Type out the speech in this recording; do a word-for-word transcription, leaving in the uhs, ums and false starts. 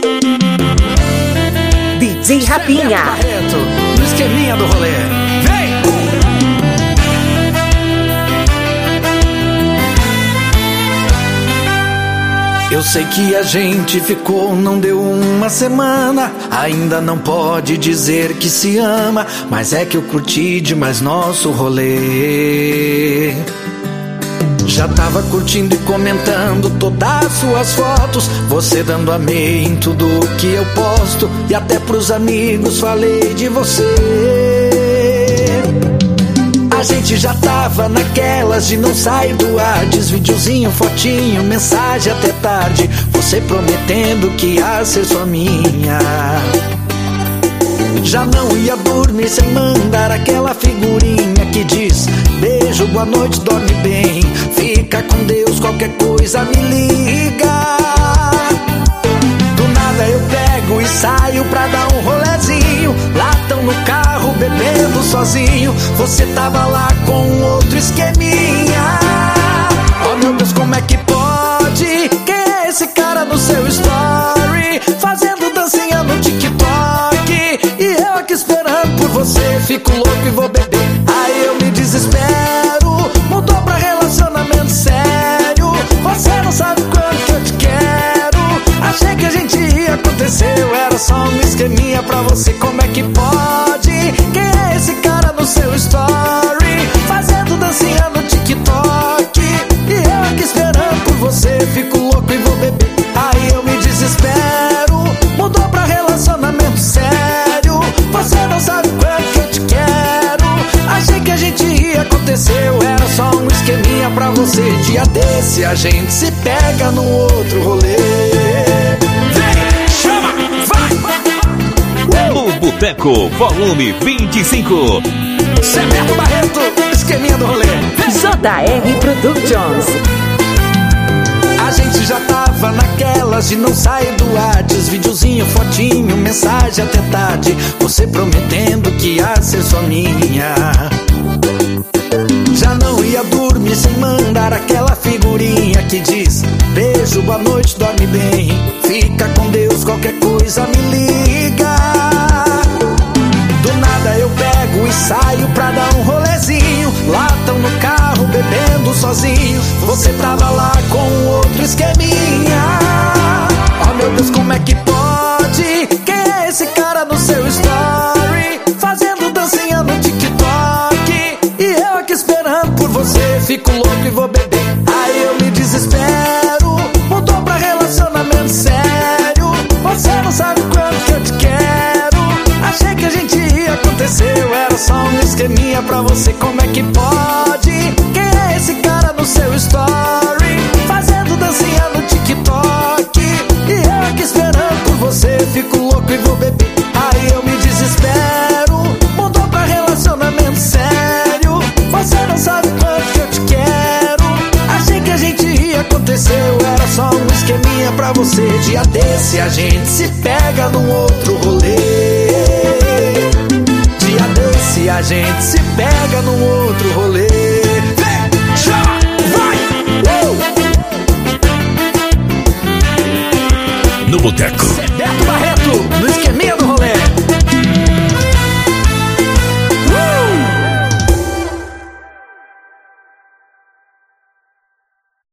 D J Rapinha Barreto, no esqueminha do rolê. Vem! Eu sei que a gente ficou, não deu uma semana. Ainda não pode dizer que se ama, mas é que eu curti demais nosso rolê. Já tava curtindo e comentando todas as suas fotos, você dando amei em tudo que eu posto, e até pros amigos falei de você. A gente já tava naquelas de não sair do ar, videozinho, fotinho, mensagem até tarde, você prometendo que ia ser só minha. Já não ia dormir sem mandar aquela figurinha que diz: beijo, boa noite, dorme bem, fica com Deus, qualquer coisa me liga. Do nada eu pego e saio pra dar um rolezinho, latão no carro, bebendo sozinho, você tava lá com outro esqueminha. Oh meu Deus, como é que pode? Quem é esse cara no seu story, fazendo dancinha no TikTok? E eu aqui esperando por você, fico louco e vou beber. Aí eu me desespero, mudou pra relacionamento sério, você não sabe quanto que eu te quero. Achei que a gente ia, aconteceu, era só um esqueminha pra você. Como é que pode? Quem é esse cara no seu story, fazendo dancinha no TikTok? E eu aqui esperando por você, fico louco e vou beber. Aí eu me desespero, mudou pra relacionamento sério, você não sabe quanto que eu te quero. Achei que a gente ia, aconteceu, era só um esqueminha pra você. Dia desse a gente se pega no outro rolê. Vem, chama, vai! No Boteco, volume vinte e cinco. Roberto Barreto, esqueminha do rolê. J R Productions. A gente já tava naquelas de não sair do ar, videozinho, fotinho, mensagem até tarde, você prometendo que ia ser só minha. Já não ia dormir sem mandar aquela figurinha que diz: beijo, boa noite, dorme bem, fica com Deus, qualquer coisa me liga. Do nada eu pego e saio pra dar um rolezinho, latão no carro, bebendo sozinho, você tava lá com outro esqueminha. Oh meu Deus, como é que pode? Quem é esse cara no seu story, fazendo dancinha no TikTok? E eu aqui esperando por você, fico louco e vou beber. Aí eu me desespero, mudou pra relacionamento sério, você não sabe quanto que eu te quero. Achei que a gente ia, aconteceu, era só um esqueminha pra você. Como é que pode? Quem é esse cara no seu story, fazendo dancinha no TikTok? E eu aqui esperando por você, fico louco e vou beber. Aí eu me desespero, mudou pra relacionamento sério, você não sabe quanto que eu te quero. Achei que a gente ia, aconteceu, era só um esqueminha pra você. Dia desse a gente se pega num outro rolê. Dia desse a gente se pega num outro rolê. Vem, chama, vai! Uh! No Boteco,